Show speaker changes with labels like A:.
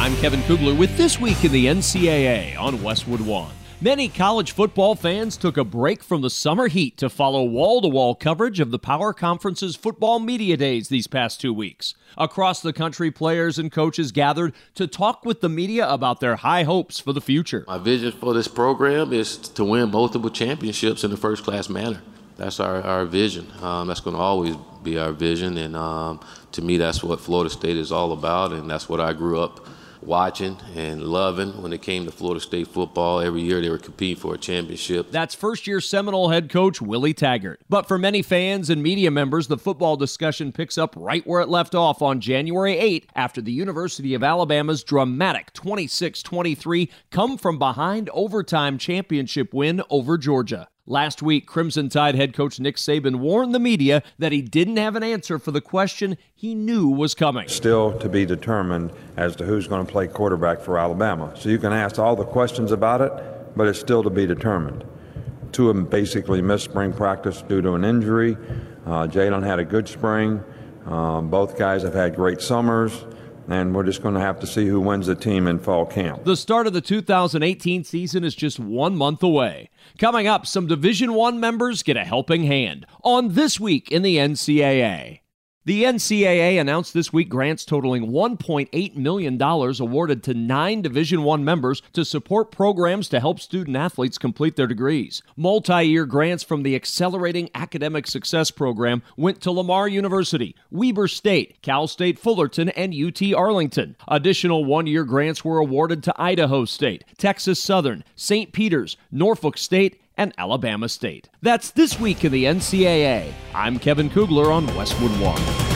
A: I'm Kevin Kugler with This Week in the NCAA on Westwood One. Many college football fans took a break from the summer heat to follow wall-to-wall coverage of the Power Conference's football media days these past 2 weeks. Across the country, players and coaches gathered to talk with the media about their high hopes for the future.
B: My vision for this program is to win multiple championships in a first-class manner. That's our vision. That's going to always be our vision, and to me, that's what Florida State is all about, and that's what I grew up watching and loving when it came to Florida State football. Every year they were competing for a championship.
A: That's first-year Seminole head coach Willie Taggart. But for many fans and media members, the football discussion picks up right where it left off on January 8 after the University of Alabama's dramatic 26-23 come-from-behind overtime championship win over Georgia. Last week, Crimson Tide head coach Nick Saban warned the media that he didn't have an answer for the question he knew was coming.
C: Still to be determined as to who's going to play quarterback for Alabama. So you can ask all the questions about it, but it's still to be determined. Two of them basically missed spring practice due to an injury. Jalen had a good spring. Both guys have had great summers. And we're just going to have to see who wins the team in fall camp.
A: The start of the 2018 season is just 1 month away. Coming up, some Division I members get a helping hand on This Week in the NCAA. The NCAA announced this week grants totaling $1.8 million awarded to 9 Division I members to support programs to help student athletes complete their degrees. Multi-year grants from the Accelerating Academic Success Program went to Lamar University, Weber State, Cal State Fullerton, and UT Arlington. Additional one-year grants were awarded to Idaho State, Texas Southern, St. Peter's, Norfolk State, and Alabama State. That's This Week in the NCAA. I'm Kevin Kugler on Westwood One.